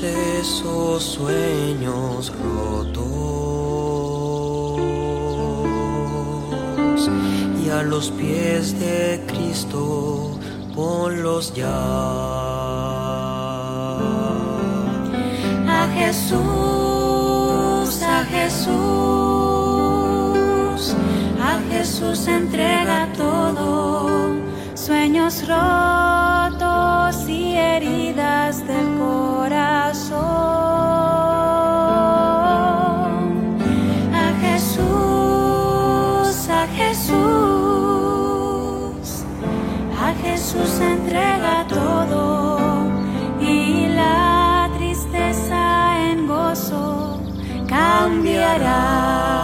esos sueños rotos y a los pies de Cristo ponlos ya. A Jesús, a Jesús, a Jesús entrega todo, sueños rotos y heridas del corazón. A Jesús, a Jesús, a Jesús entrega todo y la tristeza en gozo cambiará.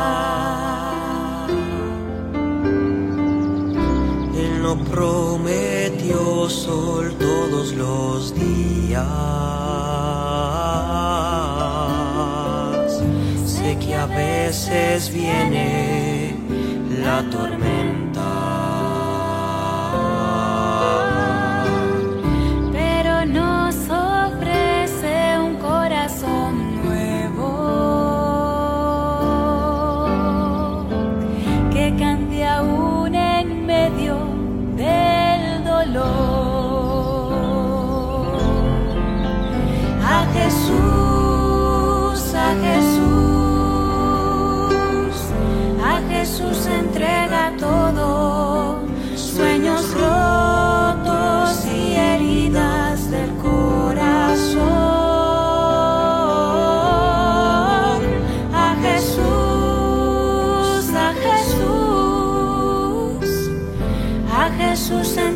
Él no prometió sol todos los días. Sé que a veces viene la tormenta, pero nos ofrece un corazón nuevo que cante aún en medio del dolor. A Jesús, a Jesús, a Jesús entrega todo, sueños rotos y heridas del corazón. A Jesús, a Jesús, a Jesús